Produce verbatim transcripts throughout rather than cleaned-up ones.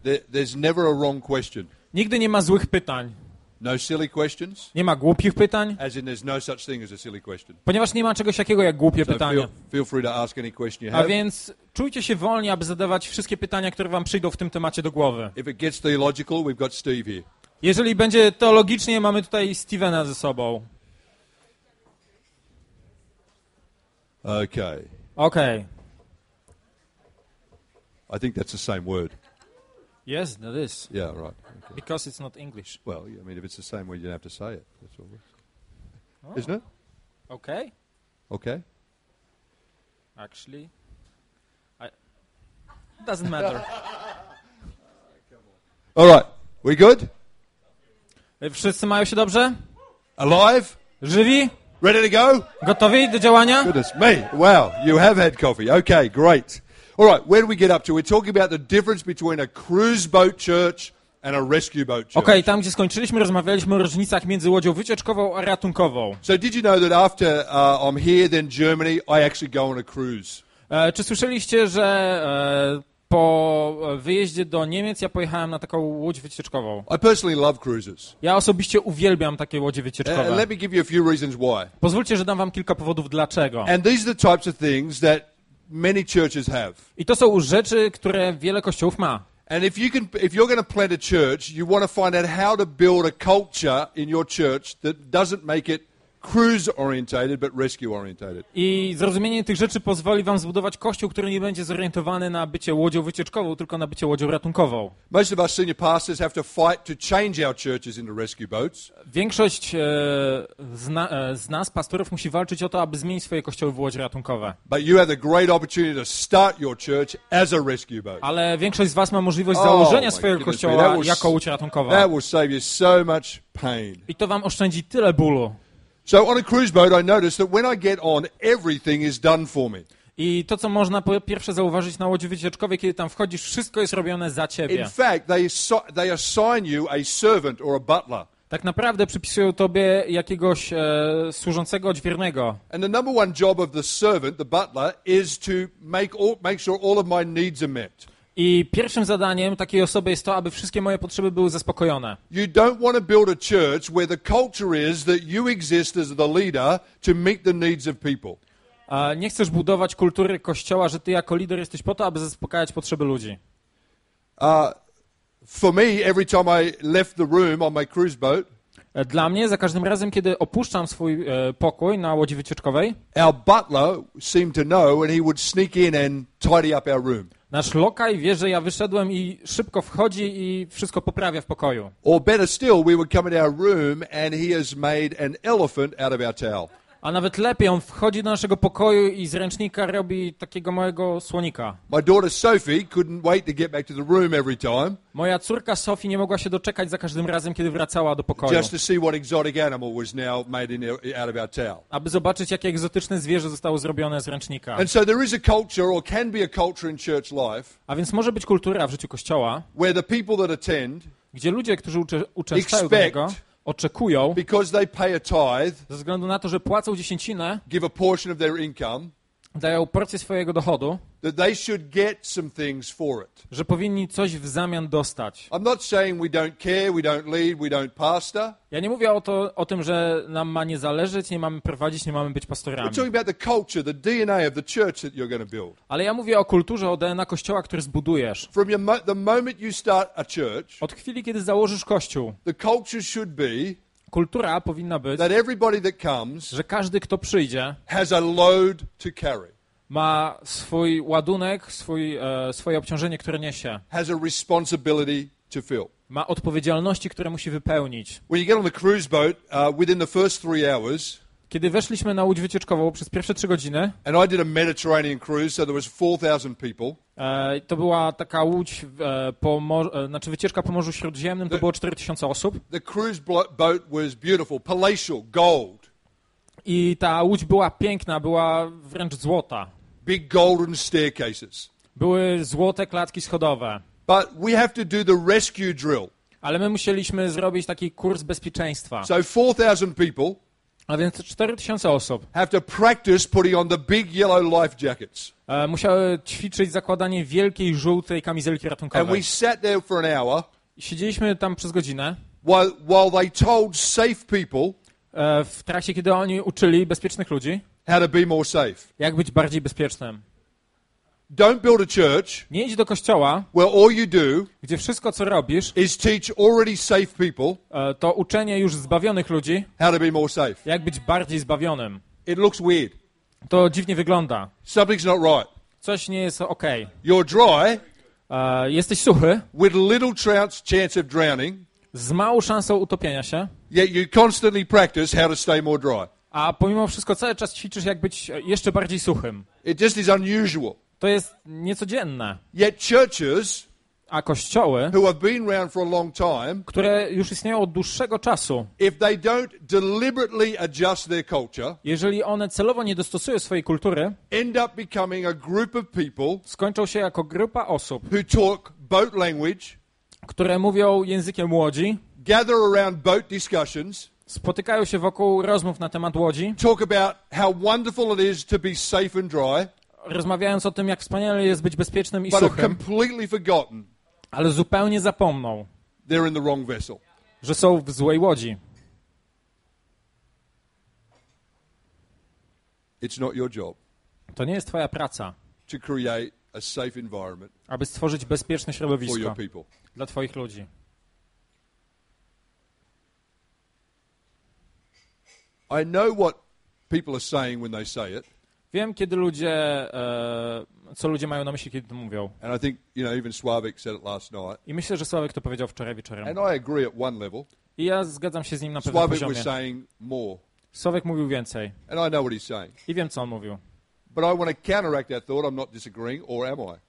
There, there's never a wrong question. Nigdy nie ma złych pytań. No silly questions. Nie ma głupich pytań, As in, there's no such thing as a silly question. ponieważ nie ma czegoś takiego jak głupie So pytania. feel, feel free to ask any question you A have. więc czujcie się wolni, aby zadawać wszystkie pytania, które wam przyjdą w tym temacie do głowy. If it gets theological, we've got Steve here. Jeżeli będzie teologicznie, mamy tutaj Stevena ze sobą. Okay. Okej. I think that's the same word. Yes, that is. Yeah, right. Okay. Because it's not English. Well, I mean, if it's the same word, you don't have to say it. That's all. Isn't it? Okay. Okay. Actually, I... doesn't matter. All right. We good? Wszyscy mają się dobrze? Alive? Żywi? Ready to go? Gotowi do działania? Goodness me. Wow. You have had coffee. Okay, great. All right. Where do we get up to? We're talking about the difference between a cruise boat church and a rescue boat church. Okej, okay, tam gdzie skończyliśmy, rozmawialiśmy o różnicach między łodzią wycieczkową a ratunkową. So did you know that after uh, I'm here, then Germany, I actually go on a cruise? E, czy słyszeliście, że e, po wyjeździe do Niemiec ja pojechałem na taką łódź wycieczkową? I personally love cruises. Ja osobiście uwielbiam takie łodzie And wycieczkowe. let me give you a few reasons why. Pozwólcie, że dam wam kilka powodów dlaczego. And these are the types of things that many churches have. I to są rzeczy, które wiele kościołów ma. And if you can, if you're going to plant a church, you want to find out how to build a culture in your church that doesn't make it cruise orientated but rescue orientated. I zrozumienie tych rzeczy pozwoli wam zbudować kościół, który nie będzie zorientowany na bycie łodzią wycieczkową, tylko na bycie łodzią ratunkową. Most of us senior pastors have to fight to change our churches into rescue boats. Większość e, z, na, e, z nas, pastorów, musi walczyć o to, aby zmienić swoje kościoły w łodzi ratunkowe. But you have the great opportunity to start your church as a rescue boat. Ale większość z was ma możliwość Oh, założenia my swojego goodness me, kościoła that will- jako łódź ratunkowa. That will save you so much pain. I to wam oszczędzi tyle bólu. So on a cruise boat, I noticed that when I get on, everything is done for me. I to, co można po pierwsze zauważyć na łodzi wycieczkowej, kiedy tam wchodzisz, wszystko jest robione za In ciebie. fact, they assi- they assign you a servant or a butler. Tak naprawdę przypisują tobie jakiegoś e, służącego odźwiernego. And the number one job of the servant, the butler, is to make all, make sure all of my needs are met. I pierwszym zadaniem takiej osoby jest to, aby wszystkie moje potrzeby były zaspokojone. You don't want to build a church where the culture is that you exist as the leader to meet the needs of people. A nie chcesz budować kultury kościoła, że ty jako lider jesteś po to, aby zaspokajać potrzeby ludzi. Uh, for me, every time I left the room on my cruise boat, E, Dla mnie za każdym razem, kiedy opuszczam swój e, pokój na łodzi wycieczkowej, our butler seemed to know and he would sneak in and tidy up our room. nasz lokaj wie, że ja wyszedłem i szybko wchodzi i wszystko poprawia w pokoju. Or better still, we would come into our room and he has made an elephant out of our towel. A nawet lepiej, on wchodzi do naszego pokoju i z ręcznika robi takiego małego słonika. My daughter Sophie couldn't wait to get back to the room every time Moja córka Sophie nie mogła się doczekać za każdym razem, kiedy wracała do pokoju, just to see what exotic animal was now made in, out of our towel. aby zobaczyć, jakie egzotyczne zwierzę zostało zrobione z ręcznika. And so there is a culture, or can be a culture in church life, A więc może być kultura w życiu Kościoła, where the people that attend, gdzie ludzie, którzy ucze- uczęszczają do Expect- niego, oczekują, because they pay a tithe, ze względu na to, że płacą dziesięcinę, give a portion of their income, dają porcję swojego dochodu, that they should get some things for it. że powinni coś w zamian dostać. I'm not saying we don't care, we don't lead, we don't pastor. Ja nie mówię o, to, o tym, że nam ma nie zależeć, nie mamy prowadzić, nie mamy być We're pastorami. talking about the culture, the D N A of the church that you're going to build. Ale ja mówię o kulturze, o D N A Kościoła, który zbudujesz. From your mo- the moment you start a church, Od chwili, kiedy założysz Kościół, the culture should be kultura powinna być, that everybody that comes że każdy, kto przyjdzie, has a load to carry, ma swój ładunek, swój, e, swoje obciążenie, które niesie. has a responsibility to fill. Ma odpowiedzialności, które musi wypełnić. When you get on the cruise boat, uh, within the first three hours, Kiedy weszliśmy na łódź wycieczkową przez pierwsze trzy godziny, and I did a Mediterranean cruise, so there was four thousand people. e, to była taka łódź, e, po mor- e, znaczy wycieczka po Morzu Śródziemnym, to The- było cztery tysiące osób. The cruise blo- boat was beautiful, palatial, gold, I ta łódź była piękna, była wręcz złota. big golden staircases. Były złote klatki schodowe. But we have to do the rescue drill. Ale my musieliśmy zrobić taki kurs bezpieczeństwa. So four thousand people, A więc cztery tysiące osób have to practice putting on the big yellow life jackets. e, musiały ćwiczyć zakładanie wielkiej, żółtej kamizelki And ratunkowej. we sat there for an hour Siedzieliśmy tam przez godzinę, while, while they told safe people e, w trakcie, kiedy oni uczyli bezpiecznych ludzi, how to be more safe. jak być bardziej bezpiecznym. Don't build a church Nie idź do kościoła, where all you do gdzie wszystko, co robisz, is teach already safe people e, to uczenie już zbawionych ludzi, how to be more safe. jak być bardziej zbawionym. It looks weird. To dziwnie wygląda. Something's not right. Coś nie jest okej. You're dry E, jesteś suchy, with little chance chance of drowning, z małą szansą utopienia się, yet you constantly practice how to stay more dry. a pomimo wszystko cały czas ćwiczysz, jak być jeszcze bardziej suchym. It just is unusual. To jest niecodzienne. Yet churches A kościoły, who have been around for a long time, które już istnieją od dłuższego czasu, if they don't deliberately adjust their culture, jeżeli one celowo nie dostosują swojej kultury, end up becoming a group of people skończą się jako grupa osób, who talk boat language, które mówią językiem łodzi, gather around boat discussions, spotykają się wokół rozmów na temat łodzi, talk about how wonderful it is to be safe and dry, rozmawiając o tym, jak wspaniale jest być bezpiecznym i but have suchym, completely forgotten ale zupełnie zapomną, they're in the wrong vessel. że są w złej łodzi. It's not your job To nie jest twoja praca, to create a safe environment aby stworzyć bezpieczne for your środowisko people. dla twoich ludzi. I know what people are saying when they say it, Wiem, kiedy ludzie, e, co ludzie mają na myśli, kiedy to mówią. and I think, you know, even Sławek said it last night, I myślę, że Sławek to powiedział wczoraj wieczorem. and I agree at one level. I ja zgadzam się z nim na pewnym Sławek was poziomie. saying more, Sławek mówił więcej. and I know what he's saying. I wiem, co on mówił. But I want to counteract that thought. I'm not disagreeing, or am I?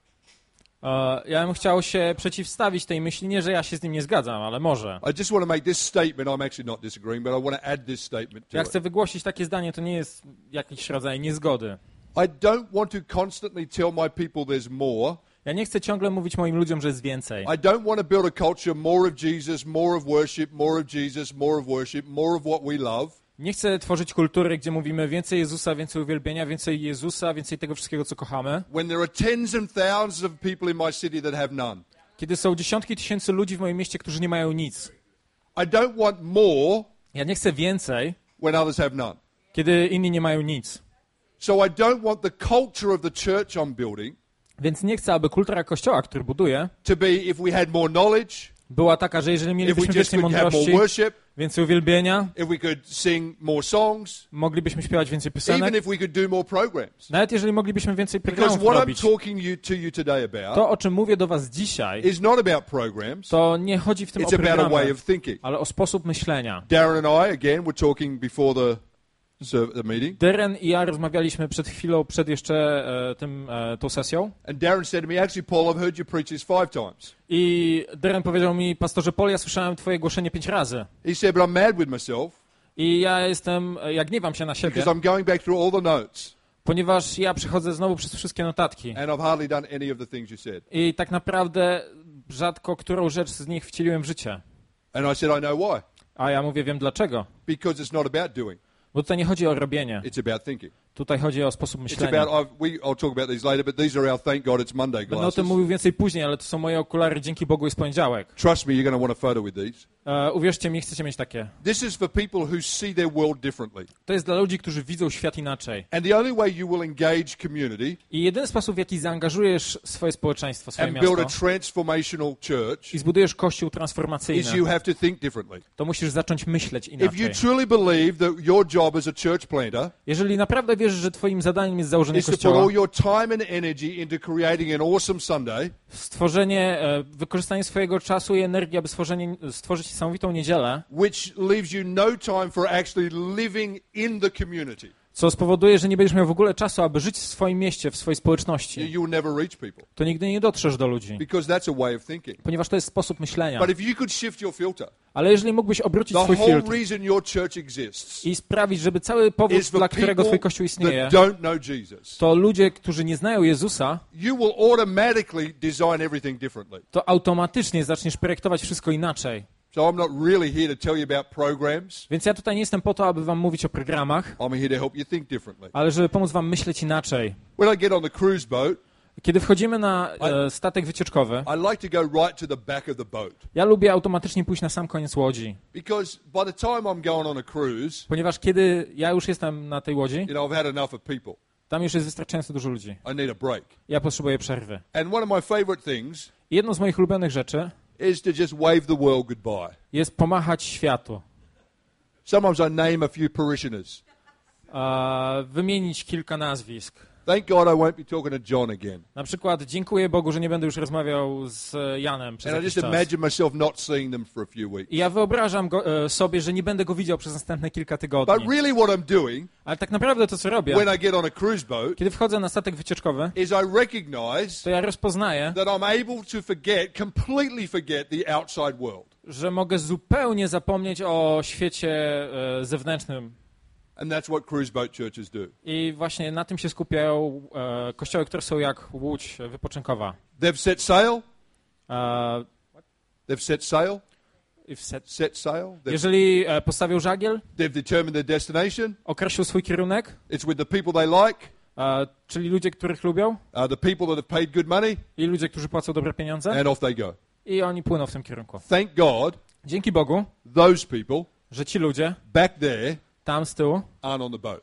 E, ja bym chciał się przeciwstawić tej myśli, nie, że ja się z nim nie zgadzam, ale może. I just want to make this statement. I'm actually not disagreeing, but I want to add this statement to Ja it. chcę wygłosić takie zdanie, to nie jest jakiś rodzaj niezgody. I don't want to constantly tell my people there's more. Ja nie chcę ciągle mówić moim ludziom, że jest więcej. I don't want to build a culture more of Jesus, more of worship, more of Jesus, more of worship, more of what we love. Nie chcę tworzyć kultury, gdzie mówimy więcej Jezusa, więcej uwielbienia, więcej Jezusa, więcej tego wszystkiego, co kochamy. When there are tens and thousands of people in my city that have none. Kiedy są dziesiątki tysięcy ludzi w moim mieście, którzy nie mają nic. I don't want more Ja nie chcę więcej, when others have none. kiedy inni nie mają nic. So I don't want the culture of the church I'm building Więc nie chcę, aby kultura Kościoła, który buduję, to be if we had more knowledge, była taka, że jeżeli if we mielibyśmy just więcej could have more mądrości, worship, więcej uwielbienia, if we could sing more songs, moglibyśmy śpiewać więcej even piosenek, if we could do more programs. nawet jeżeli moglibyśmy więcej Because programów what I'm robić. talking you, to you today about To, o czym mówię do was dzisiaj, is not about programs. to nie chodzi w tym o It's about a way programy, of thinking. ale o sposób myślenia. Darren and I, again, were talking before the, serv- the meeting. Darren i ja rozmawialiśmy przed chwilą, przed jeszcze e, tym, e, tą sesją And Darren said to me, actually, Paul, I've heard you preach this five times. i Darren powiedział mi, pastorze Paul, ja słyszałem twoje głoszenie pięć razy He said, but I'm mad with myself i ja jestem, ja gniewam się na siebie, because I'm going back through all the notes ponieważ ja przechodzę znowu przez wszystkie notatki and I've hardly done any of the things you said. i tak naprawdę rzadko którą rzecz z nich wcieliłem w życie. And I said, I know why. A ja mówię, wiem dlaczego. Because it's not about doing. Bo tutaj nie chodzi o robienie, It's about thinking. tutaj chodzi o sposób It's myślenia. about, I've, we, I'll talk about these later, but these are our thank God it's Monday Będę o glasses. tym mówił więcej później, ale to są moje okulary, dzięki Bogu jest poniedziałek. Trust me, you're going to want a photo with these. E, uwierzcie mi, chcecie mieć takie. This is for people who see their world differently. To jest dla ludzi, którzy widzą świat inaczej. And the only way you will engage community I jedyny sposób, w jaki zaangażujesz swoje społeczeństwo, swoje and build a miasto transformational church i zbudujesz kościół is transformacyjny, you have to think differently. to musisz zacząć myśleć If you inaczej. truly believe that your job as a church planter Jeżeli naprawdę wierzysz, że twoim zadaniem jest założenie is to put kościoła, all your time and energy into creating an awesome Sunday, stworzenie, e, wykorzystanie swojego czasu i energii, aby stworzenie, stworzyć niesamowitą niedzielę, which leaves you no time for actually living in the community, co spowoduje, że nie będziesz miał w ogóle czasu, aby żyć w swoim mieście, w swojej społeczności, you will never reach people to nigdy nie dotrzesz do ludzi, because that's a way of thinking. ponieważ to jest sposób myślenia. But if you could shift your filter, Ale jeżeli mógłbyś obrócić the swój whole filtr reason your church exists i sprawić, żeby cały powód, is for dla którego twój people kościół istnieje, that don't know Jesus. to ludzie, którzy nie znają Jezusa, You will automatically design everything differently. to automatycznie zaczniesz projektować wszystko inaczej. So I'm not really here to tell you about programs. Więc ja tutaj nie jestem po to, aby wam mówić o programach, I'm here to help you think differently. ale żeby pomóc wam myśleć inaczej. When I get on the cruise boat, Kiedy wchodzimy na e, statek wycieczkowy, I like to go right to the back of the boat. ja lubię automatycznie pójść na sam koniec łodzi, Because by the time I'm going on a cruise, ponieważ kiedy ja już jestem na tej łodzi, you know, I've had enough of people. tam już jest wystarczająco dużo ludzi. I need a break. Ja potrzebuję przerwy. And one of my favorite things I jedną z moich ulubionych rzeczy is to just wave the world goodbye. jest pomachać światu. Sometimes I name a few parishioners. E, wymienić kilka nazwisk. Thank God I won't be talking to John again. Na przykład dziękuję Bogu, że nie będę już rozmawiał z Janem przez And I jakiś just czas. imagine myself not seeing them for a few weeks. I ja wyobrażam go, e, sobie, że nie będę go widział przez następne kilka But tygodni. really what I'm doing Ale tak naprawdę to, co robię, when I get on a cruise boat kiedy wchodzę na statek wycieczkowy, is I recognize to ja rozpoznaję, that I'm able to forget, completely forget the outside world. że mogę zupełnie zapomnieć o świecie e, zewnętrznym. And that's what cruise boat churches do. I właśnie na tym się skupiają e, kościoły, które są jak łódź wypoczynkowa. They've set sail. E, They've set sail. i w set- Set sail. They've, Jeżeli e, postawią żagiel, they've determined their destination. określił swój kierunek, It's with the people they like, e, czyli ludzie, których lubią, uh, the people that have paid good money, i ludzie, którzy płacą dobre pieniądze, and off they go. i oni płyną w tym kierunku. Thank God Dzięki Bogu, those people że ci ludzie back there tam z tyłu aren't on the boat.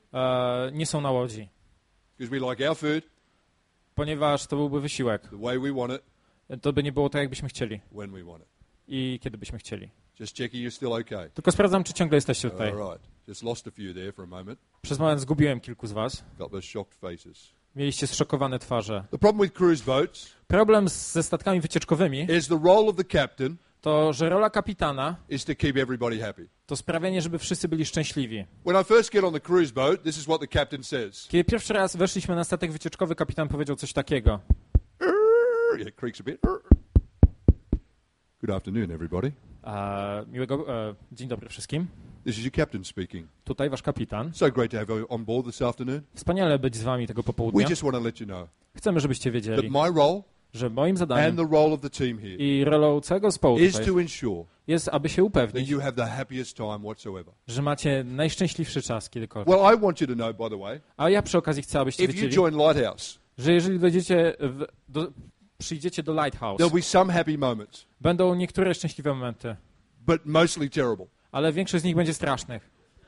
e, nie są na łodzi, Because we like our food ponieważ to byłby wysiłek. the way we want it, To by nie było tak, jakbyśmy chcieli when we want it. i kiedy byśmy chcieli. Just checking you're still okay. Tylko sprawdzam, czy ciągle jesteście tutaj. All right. Just lost a few there for a moment. Przez moment zgubiłem kilku z was. Got those shocked faces. Mieliście zszokowane twarze. The problem with cruise boats Problem z, ze statkami wycieczkowymi is the role of the captain to, że rola kapitana is to keep everybody happy. to sprawienie, żeby wszyscy byli szczęśliwi. When I first get on the cruise boat, this is what the captain says. Kiedy pierwszy raz weszliśmy na statek wycieczkowy, kapitan powiedział coś takiego. Yeah, it creaks a bit. Good afternoon, everybody. E, miłego, e, dzień dobry wszystkim. This is your captain speaking. Tutaj wasz kapitan. So great to have you on board this afternoon. Wspaniale być z wami tego We popołudnia. just want to let you know Chcemy, żebyście that wiedzieli, my role że moim and zadaniem the role of the team here i rolą całego zespołu is tutaj to ensure jest, aby się that upewnić, you have the happiest time whatsoever. że macie najszczęśliwszy czas kiedykolwiek. Well, I want you to know, by the way, A ja przy okazji chcę, abyście if you wiedzieli, join Lighthouse, że jeżeli dojdziecie w, do, przyjdziecie do Lighthouse, there'll be some happy moments, będą niektóre szczęśliwe momenty, but mostly terrible, ale większość z nich będzie strasznych,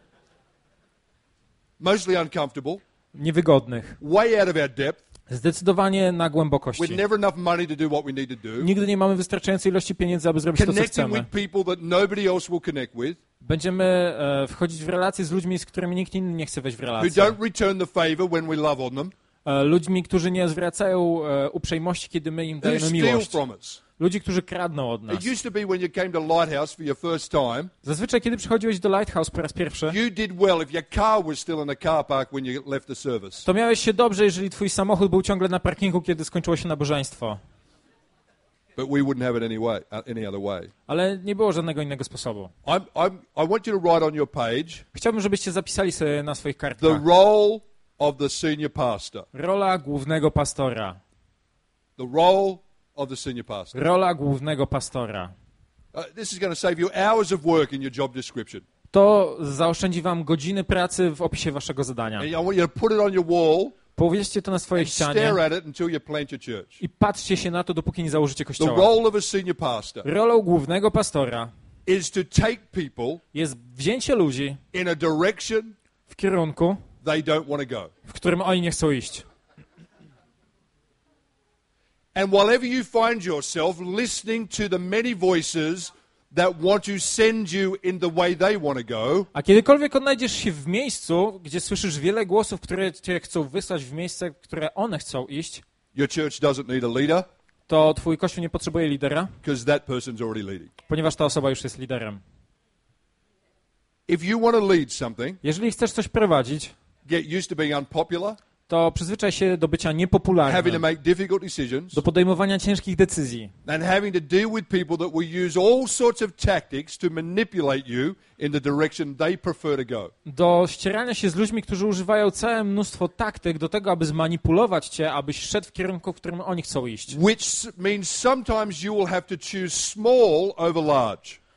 mostly uncomfortable, niewygodnych, way out of our depth. zdecydowanie na głębokości. With never enough money to do what we need to do. Nigdy nie mamy wystarczającej ilości pieniędzy, aby zrobić to, co Connecting chcemy. with people that nobody else will connect with, Będziemy e, wchodzić w relacje z ludźmi, z którymi nikt inny nie chce wejść w who relacje. don't return the favor when we love on them, E, ludźmi, którzy nie zwracają e, uprzejmości, kiedy my im who dajemy steal miłość. from us. Ludzi, którzy kradną od nas. It used to be when you came to Lighthouse for your first time, Zazwyczaj, kiedy przychodziłeś do Lighthouse po raz pierwszy, you did well if your car was still in the car park when you left the service. to miałeś się dobrze, jeżeli twój samochód był ciągle na parkingu, kiedy skończyło się nabożeństwo. But we wouldn't have it any way, uh, any other way. Ale nie było żadnego innego sposobu. I'm, I'm, I want you to write on your page Chciałbym, żebyście zapisali sobie na swoich the kartkach. role of the senior pastor. Rola głównego pastora. The role of the senior pastor. Rola głównego pastora. Uh, this is going to save you hours of work in your job description. To zaoszczędzi wam godziny pracy w opisie waszego zadania. And I want you to put it on your wall Powiedzcie to na swojej and ścianie stare at it until you plant your church. i patrzcie się na to, dopóki nie założycie The kościoła. role of a senior pastor Rolą głównego pastora is to take people jest wzięcie ludzi in a direction w kierunku, they don't want to go. w którym oni nie chcą iść. And wherever you find yourself listening to the many voices that want to send you in the way they want to go, A kiedykolwiek odnajdziesz się w miejscu, gdzie słyszysz wiele głosów, które cię chcą wysłać w miejsce, w które one chcą iść, your church doesn't need a leader to twój kościół nie potrzebuje lidera, because that person's already leading. ponieważ ta osoba już jest liderem. If you want to lead something, Jeżeli chcesz coś prowadzić, get used to being unpopular, to przyzwyczaj się do bycia having to niepopularnym, make difficult decisions, do podejmowania ciężkich decyzji, and having to deal with people that will use all sorts of tactics to manipulate you in the direction they prefer to go. do ścierania się z ludźmi, którzy używają całe mnóstwo taktyk do tego, aby zmanipulować cię, abyś szedł w kierunku, w którym oni chcą iść. Which s- means sometimes you will have to choose small over large.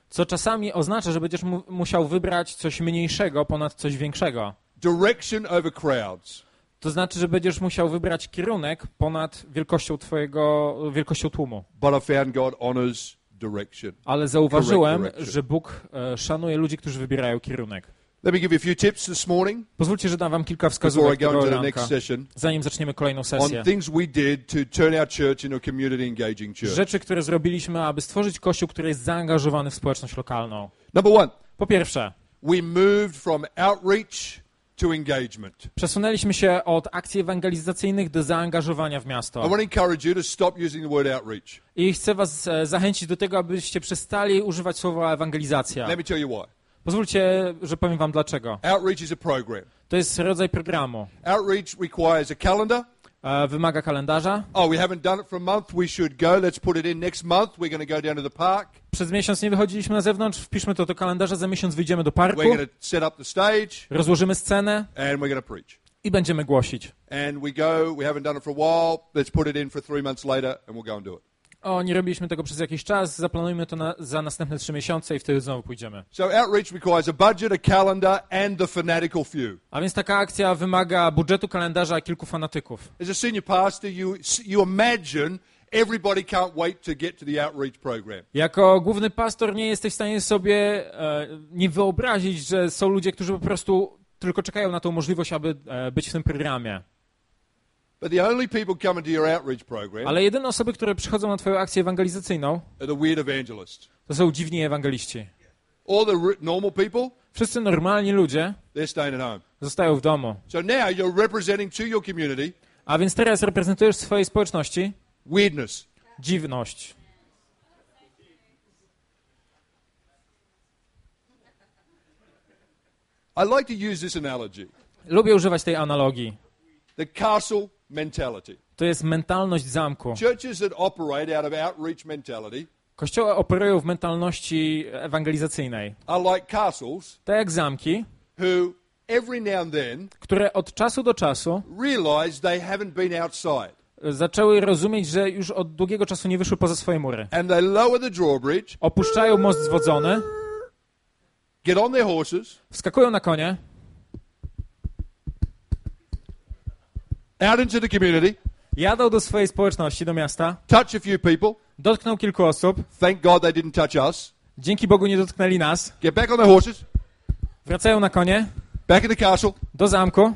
Co czasami oznacza, że będziesz mu musiał wybrać coś mniejszego ponad coś większego. Direction over crowds. To znaczy, że będziesz musiał wybrać kierunek ponad wielkością twojego, wielkością tłumu. But I found God honors direction. Ale zauważyłem, Correct direction. że Bóg e, szanuje ludzi, którzy wybierają kierunek. Let me give you a few tips this morning Pozwólcie, że dam wam kilka before I wskazówek go tego into the ranka, next session zanim zaczniemy kolejną sesję. on things we did to turn our church into a community engaging church. Rzeczy, które zrobiliśmy, aby stworzyć kościół, który jest zaangażowany w społeczność lokalną. Number one, Po pierwsze, we moved from outreach to engagement. przesunęliśmy się od akcji ewangelizacyjnych do zaangażowania w I miasto. want to encourage you to stop using the word outreach. I chcę was e, zachęcić do tego, abyście przestali używać słowa ewangelizacja. Let me tell you why. Pozwólcie, że powiem wam dlaczego. Outreach is a program. To jest rodzaj programu. Outreach requires a calendar. E, wymaga kalendarza. Oh, we haven't done it for a month. We should go. Let's put it in next month. We're going to go down to the park. Przez miesiąc nie wychodziliśmy na zewnątrz, wpiszmy to do kalendarza, za miesiąc wyjdziemy do parku, We're going to set up the stage rozłożymy scenę and we're going to preach. i będziemy głosić. And we go. We haven't done it for a while. Let's put it in for three months later and we'll go and do it. O, nie robiliśmy tego przez jakiś czas, zaplanujmy to na, za następne trzy miesiące i wtedy znowu pójdziemy. So outreach requires a budget, a calendar, and the fanatical few. A więc taka akcja wymaga budżetu, kalendarza i kilku fanatyków. As a senior pastor, you you imagine everybody can't wait to get to the outreach program. Jako główny pastor nie jesteś w stanie sobie e, nie wyobrazić, że są ludzie, którzy po prostu tylko czekają na tą możliwość, aby e, być w tym programie. But the only people coming to your outreach program Ale jedyne osoby, które przychodzą na twoją akcję ewangelizacyjną, are the weird evangelists. to są dziwni ewangeliści. All the r- normal people, Wszyscy normalni ludzie they're staying at home. zostają w domu. So now you're representing to your community A więc teraz reprezentujesz w swojej społeczności weirdness. dziwność. I like to use this analogy. Lubię używać tej analogii. The castle mentality. To jest mentalność zamku. Churches that operate out of outreach mentality Kościoły operują w mentalności ewangelizacyjnej. are like castles Tak jak zamki, who every now and then które od czasu do czasu realize they haven't been outside. zaczęły rozumieć, że już od długiego czasu nie wyszły poza swoje mury. And they lower the drawbridge, Opuszczają most zwodzony, get on their horses, wskakują na konie, out into the community, jadą do swojej społeczności, do miasta, touch a few people. dotkną kilku osób, Thank God they didn't touch us. dzięki Bogu nie dotknęli nas, Get back on their horses, wracają na konie, back in the castle, do zamku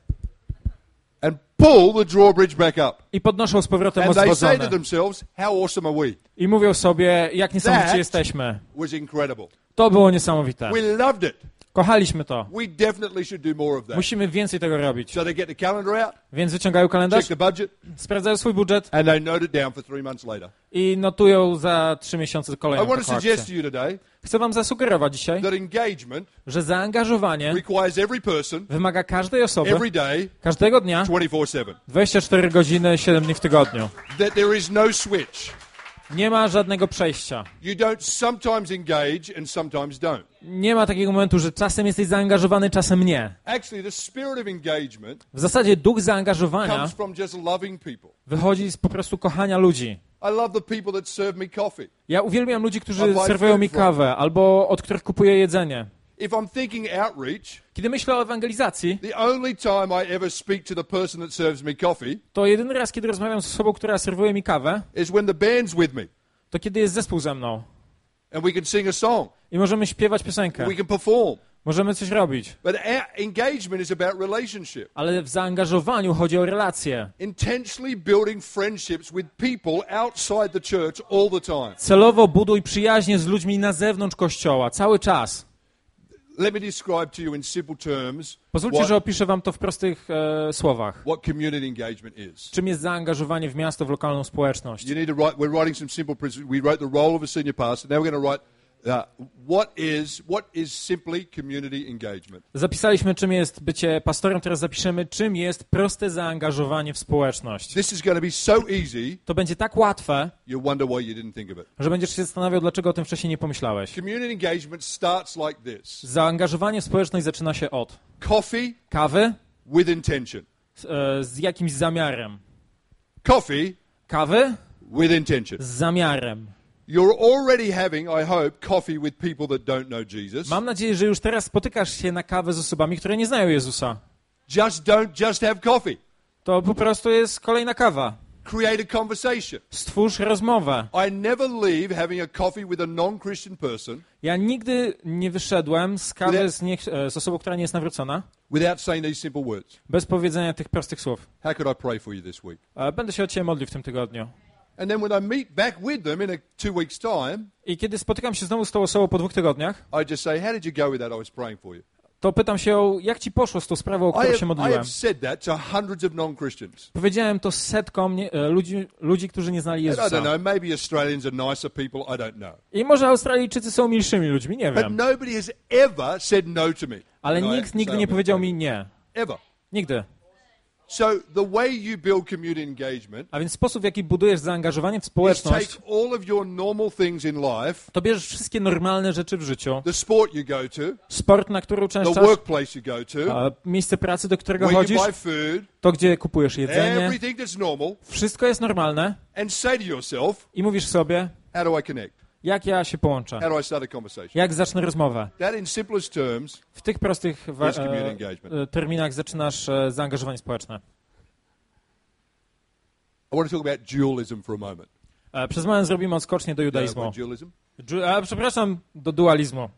and pull the drawbridge back up. i podnoszą z powrotem And most they say to zwodzony. themselves, how awesome are we? I mówią sobie, jak niesamowicie That- jesteśmy. Was incredible. To było niesamowite. We loved it. Kochaliśmy to. We definitely should do more of that. Musimy więcej tego robić. So they get the calendar out, Więc wyciągają kalendarz, check the budget, sprawdzają swój budżet and they note it down for three months later. i notują za trzy miesiące I kolejną want to taką suggest to akcję. you today Chcę wam zasugerować dzisiaj, that engagement że zaangażowanie requires every person, wymaga każdej osoby, every day, każdego dnia, twenty-four seven. dwadzieścia cztery godziny, siedem dni w tygodniu. That there is no switch. Nie ma żadnego przejścia. You don't sometimes engage and sometimes don't. Nie ma takiego momentu, że czasem jesteś zaangażowany, czasem nie. Actually, the spirit of engagement W zasadzie duch zaangażowania comes from just loving people. wychodzi z po prostu kochania ludzi. I love the people that serve me coffee. Ja uwielbiam ludzi, którzy I buy serwują mi food from. kawę albo od których kupuję jedzenie. If I'm thinking outreach, Kiedy myślę o ewangelizacji, the only time I ever speak to the person that serves me coffee to jedyny raz, kiedy rozmawiam z osobą, która serwuje mi kawę, is when the band's with me to kiedy jest zespół ze mną and we can sing a song, i możemy śpiewać piosenkę, we can perform. możemy coś robić. But our engagement is about relationship. Ale w zaangażowaniu chodzi o relacje. Intentionally building friendships with people outside the church all the time. Celowo buduj przyjaźnie z ludźmi na zewnątrz Kościoła, cały czas. Let me describe to you in simple terms Pozwólcie, what, że opiszę wam to w prostych e, słowach. what community engagement is. Czym jest zaangażowanie w miasto, w lokalną społeczność? You need to write, we're writing some simple principles. We wrote the role of a senior pastor. Now we're going to write uh, what is what is simply community engagement. Zapisaliśmy, czym jest bycie pastorem, teraz zapiszemy, czym jest proste zaangażowanie w społeczność. This is going to be so easy, To będzie tak łatwe, you wonder why you didn't think of it. że będziesz się zastanawiał, dlaczego o tym wcześniej nie pomyślałeś. Community engagement starts like this. Zaangażowanie w społeczność zaczyna się od Coffee kawy with intention. z, e, z jakimś zamiarem. Coffee Kawy with intention. z zamiarem. You're already having, I hope, coffee with people that don't know Jesus. Mam nadzieję, że już teraz spotykasz się na kawę z osobami, które nie znają Jezusa. Just don't just have coffee. To po prostu jest kolejna kawa. Create a conversation. Stwórz rozmowę. I never leave having a coffee with a non-Christian person Ja nigdy nie wyszedłem z kawy z, nie, z osobą, która nie jest nawrócona, without saying these simple words. bez powiedzenia tych prostych słów. How could I pray for you this week? Będę się o ciebie modlił w tym tygodniu. And then when I meet back with them in a two weeks time, I kiedy spotykam się znowu z tą osobą po dwóch tygodniach, I just say, how did you go with that? I was praying for you. to pytam się, jak ci poszło z tą sprawą, o I którą have, się I modliłem. have said that to hundreds of non-Christians. Powiedziałem to setkom nie, e, ludzi, ludzi, którzy nie znali And I Jezusa. don't know, maybe Australians are nicer people, I don't know. I może Australijczycy są milszymi ludźmi, nie But wiem. nobody has ever said no to me. Ale when I nikt say nigdy I'm nie gonna powiedział pray. mi nie. Ever. Nigdy. So the way you build community engagement A więc sposób, w jaki budujesz zaangażowanie w is społeczność, take all of your normal things in life, to bierzesz wszystkie normalne rzeczy w życiu. the sport you go to, Sport, na który the uczęszczasz, workplace you go to, a miejsce pracy, do którego where you chodzisz, buy food, to, gdzie kupujesz jedzenie. everything that's normal, Wszystko jest normalne and say to yourself, i mówisz sobie, how do I connect? jak ja się połączę, How do I start a conversation? jak zacznę rozmowę. That in simplest terms W tych prostych wa- is community e, engagement. e, terminach zaczynasz e, zaangażowanie społeczne. I want to talk about dualism for a moment. E, Przez moment zrobimy odskocznie do You know judaizmu. what dualism? Dżu- a, przepraszam, do dualizmu.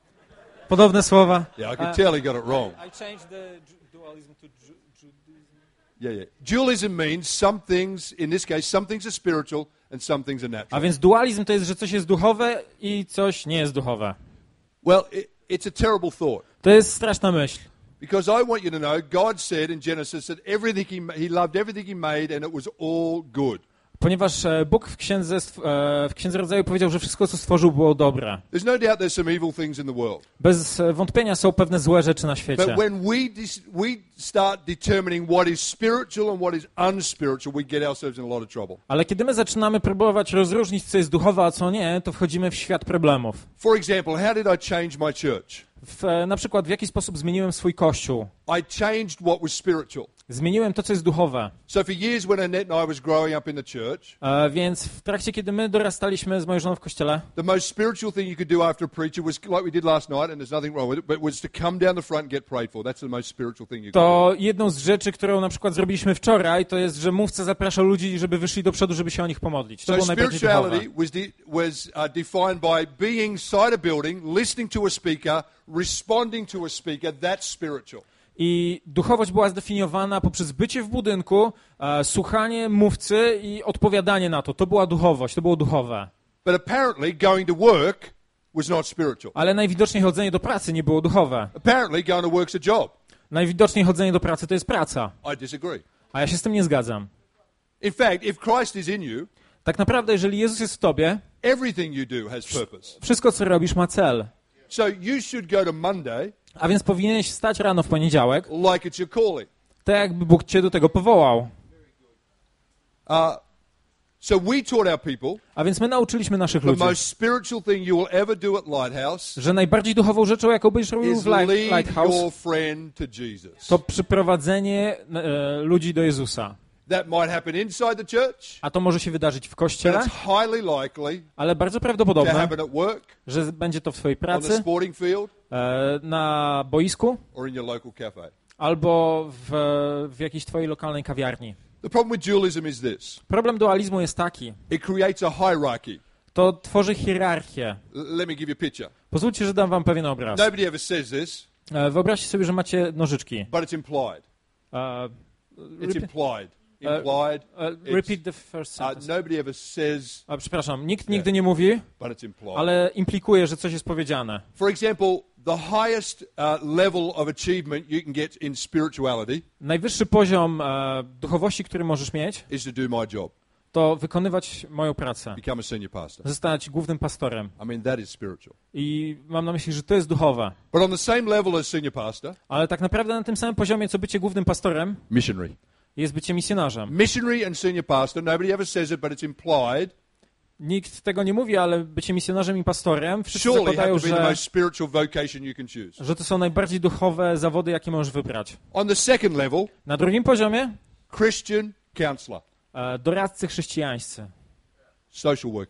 Podobne słowa. Yeah, I could Uh, tell he got it wrong. I changed the dualism to Judaism. Yeah, yeah. Dualism means some things, in this case, some things are spiritual and some things are A natural. więc dualizm to jest, że coś jest duchowe i coś nie jest duchowe. Well, it, it's a terrible thought. To jest straszna myśl. Because I want you to know, God said in Genesis that everything he, ma- he loved everything he made and it was all good. Ponieważ e, Bóg w księdze, stw- e, w księdze Rodzaju powiedział, że wszystko, co stworzył, było dobre. There's no doubt there's some evil things in the world. Bez e, wątpienia są pewne złe rzeczy na świecie. But when we, dis- we start determining what is spiritual and what is unspiritual, we get ourselves in a lot of trouble. Ale kiedy my zaczynamy próbować rozróżnić, co jest duchowe, a co nie, to wchodzimy w świat problemów. For example, how did I change my church? W, e, na przykład w jaki sposób zmieniłem swój kościół. I changed what was spiritual. Zmieniłem to, co jest duchowe. So for years when Annette and I was growing up in the church, E, więc w trakcie, kiedy my dorastaliśmy z moją żoną w kościele, the most spiritual thing you could do after a preacher was, like we did last night, and there's nothing wrong with it, but was to come down the front and get prayed for. That's the most spiritual thing you could to jedną z rzeczy, którą na przykład zrobiliśmy wczoraj, to jest, że mówca zapraszał ludzi, żeby wyszli do przodu, żeby się o nich pomodlić. To do. So było najbardziej duchowe. spirituality was, de- was uh, defined by being inside a building, listening to a speaker, responding to a speaker. That's spiritual. I duchowość była zdefiniowana poprzez bycie w budynku, e, słuchanie mówcy i odpowiadanie na to. To była duchowość, to było duchowe. But apparently going to work was not spiritual. Ale najwidoczniej chodzenie do pracy nie było duchowe. Apparently going to work's a job. Najwidoczniej chodzenie do pracy to jest praca. I disagree. A ja się z tym nie zgadzam. In fact, if Christ is in you, Tak naprawdę, jeżeli Jezus jest w tobie, everything you do has purpose. wszystko, co robisz, ma cel. So you should go to Monday A więc powinieneś wstać rano w poniedziałek, like it's your calling. tak jakby Bóg cię do tego powołał. Uh, so we taught our people A więc my nauczyliśmy naszych the ludzi, most spiritual thing you will ever do at Lighthouse że najbardziej duchową rzeczą, jaką będziesz robił is w Light- lead Lighthouse, your friend to Jesus. to przyprowadzenie e, ludzi do Jezusa. That might happen inside the church, A to może się wydarzyć w but kościele, it's highly likely ale bardzo to prawdopodobne, happen at work, że będzie to w twojej on the pracy, sporting field, e, na boisku or in your local cafe. albo w, w jakiejś twojej lokalnej kawiarni. The problem with dualism is this. Problem dualizmu jest taki, It creates a hierarchy. to tworzy hierarchię. L- let me give you a picture. Pozwólcie, że dam wam pewien obraz. Nobody ever says this, E, Wyobraźcie sobie, że macie nożyczki. but it's implied. E, It's repeat, implied. Uh, Implied. e, It's- repeat the first Uh, sentence. nobody ever says, A, przepraszam, nikt nigdy nie mówi, but it's implied. ale implikuje, że coś jest powiedziane. For example, the highest uh, level of achievement you can get in spirituality Najwyższy poziom e, duchowości, który możesz mieć, is to do my job, to wykonywać moją pracę. become a senior pastor. Zostać głównym pastorem. I mean, that is spiritual. I mam na myśli, że to jest duchowe. But on the same level as senior pastor, Ale tak naprawdę na tym samym poziomie, co bycie głównym pastorem, missionary. jest bycie misjonarzem. Missionary and senior pastor, nobody ever says it, but it's implied, Nikt tego nie mówi, ale bycie misjonarzem i pastorem, wszyscy surely have zakładają, to be the że, most spiritual vocation you can choose. że to są najbardziej duchowe zawody, jakie możesz wybrać. On the second level, Na drugim poziomie Christian counselor, e, doradcy chrześcijańscy. social worker.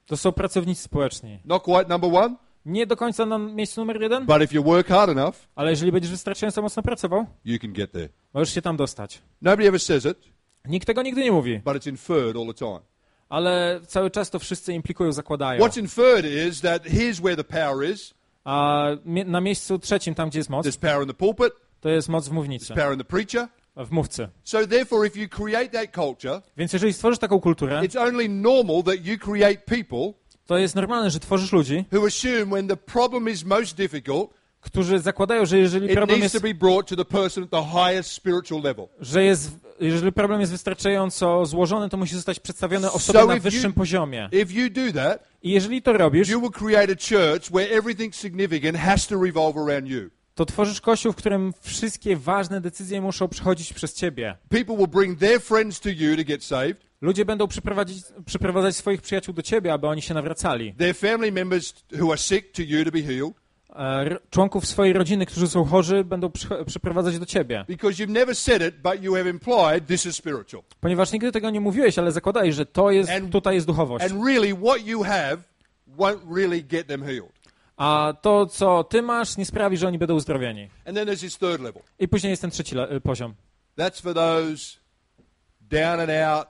To są pracownicy społeczni. Not quite number one, Nie do końca na miejscu numer jeden, but if you work hard enough, ale jeżeli będziesz wystarczająco mocno pracował, you can get there. możesz się tam dostać. Nobody ever says it, Nikt tego nigdy nie mówi, but it's inferred all the time. ale cały czas to wszyscy implikują, zakładają. What's inferred is that here's where the power is. A mie- na miejscu trzecim, tam gdzie jest moc, There's power in the pulpit, to jest moc w mównicy, there's power in the preacher. w mówcy. So therefore, if you create that culture, Więc jeżeli stworzysz taką kulturę, it's only normal that you create people to jest normalne, że tworzysz ludzi, who assume when the problem is most difficult, którzy zakładają, że jeżeli it problem needs jest, to be brought to the person at the highest spiritual level. że jest, jeżeli problem jest wystarczająco złożony, to musi zostać przedstawiony osobie So na if wyższym you- poziomie. If you do that, I jeżeli to robisz, you will create a church where everything significant has to revolve around you. to tworzysz kościół, w którym wszystkie ważne decyzje muszą przechodzić przez ciebie. People will bring their friends to you to get saved, Ludzie będą przyprowadzić, przyprowadzać swoich przyjaciół do ciebie, aby oni się nawracali. their family members who are sick to you to be healed, E, r- Członków swojej rodziny, którzy są chorzy, będą przy, przyprowadzać do ciebie. because you've never said it, but you have implied this is spiritual. Ponieważ nigdy tego nie mówiłeś, ale zakładaj, że to jest, And- tutaj jest duchowość. And really, what you have won't really get them healed. A to, co ty masz, nie sprawi, że oni będą uzdrowieni. And then there's this third level. I później jest ten trzeci le- y, poziom. That's for those down and out,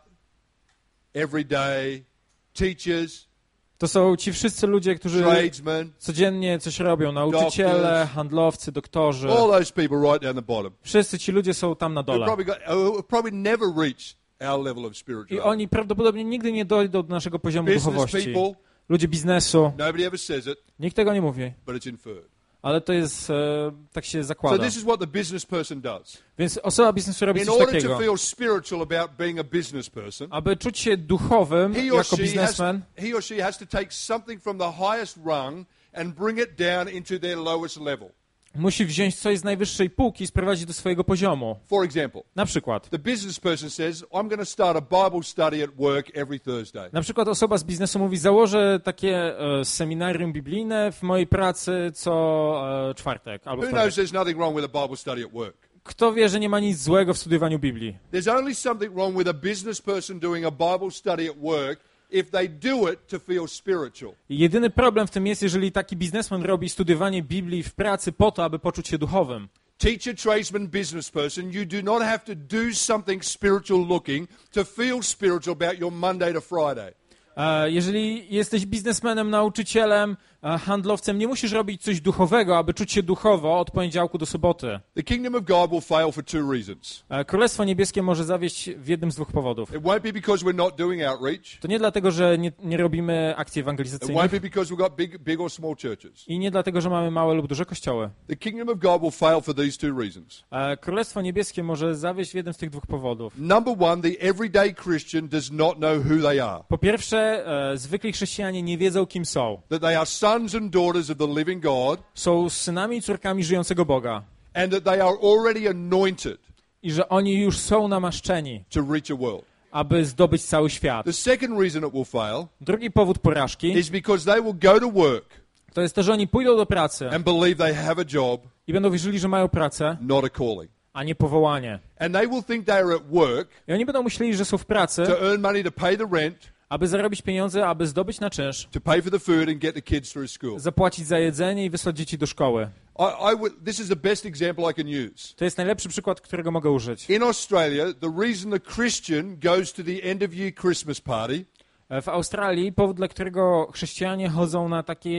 everyday teachers, To są ci wszyscy ludzie, którzy tradesmen, codziennie coś robią. Nauczyciele, Doctors. handlowcy, doktorzy. all those people right down the bottom. Wszyscy ci ludzie są tam na Who dole. probably, got, who probably never reached our level of I spirituality. oni prawdopodobnie nigdy nie dojdą do naszego poziomu Business duchowości. people, Ludzie biznesu. nobody ever says it, Nikt tego nie mówi. but it's inferred. Ale to jest, e, tak się So zakłada. this is what the business person does. Więc osoba biznesu robi In coś order to takiego. feel spiritual about being a business person, Aby czuć się duchowym he or jako she has, biznesmen, he or she has to take something from the highest rung and bring it down into their lowest level. musi wziąć coś z najwyższej półki i sprowadzić do swojego poziomu. For example, Na przykład. the business person says, I'm going to start a Bible study at work every Thursday. Na przykład osoba z biznesu mówi, założę takie e, seminarium biblijne w mojej pracy co e, czwartek albo Who knows wtorek. there's nothing wrong with a Bible study at work? Kto wie, że nie ma nic złego w studiowaniu Biblii? There's only something wrong with a business person doing a Bible study at work if they do it to feel spiritual. Jedyny problem w tym jest, jeżeli taki biznesmen robi studiowanie Biblii w pracy po to, aby poczuć się duchowym. Teacher, tradesman, business person, you do not have to do something spiritual looking to feel spiritual about your Monday to Friday. E, Jeżeli jesteś biznesmenem, nauczycielem, e, handlowcem, nie musisz robić coś duchowego, aby czuć się duchowo od poniedziałku do soboty. The kingdom of God will fail for two reasons. E, Królestwo Niebieskie może zawieść w jednym z dwóch powodów. It won't be because we're not doing outreach. To nie dlatego, że nie, nie robimy akcji It won't ewangelizacyjnych be because we've got big, big or small churches. i nie dlatego, że mamy małe lub duże kościoły. The kingdom of God will fail for these two reasons. E, Królestwo Niebieskie może zawieść w jednym z tych dwóch powodów. Number one, the everyday Christian does not know who they are. Po pierwsze, e, zwykli chrześcijanie nie wiedzą, kim są. That they are sons and daughters of the living God, Są synami i córkami żyjącego Boga and that they are already anointed i że oni już są namaszczeni, to reach a world. aby zdobyć cały świat. The second reason it will fail Drugi powód porażki is because they will go to work to jest to, że oni pójdą do pracy and believe they have a job, i będą wierzyli, że mają pracę, not a calling. a nie powołanie. And they will think they are at work I oni będą myśleli, że są w pracy, to earn money to pay the rent, aby zarobić pieniądze, aby zdobyć na czynsz, to pay for the food and get the kids through school. zapłacić za jedzenie i wysłać dzieci do szkoły. I, I would, this is the best example I can use. To jest najlepszy przykład, którego mogę użyć. In Australia, the reason the Christian goes to the end of year Christmas party W Australii powód, dla którego chrześcijanie chodzą na takie,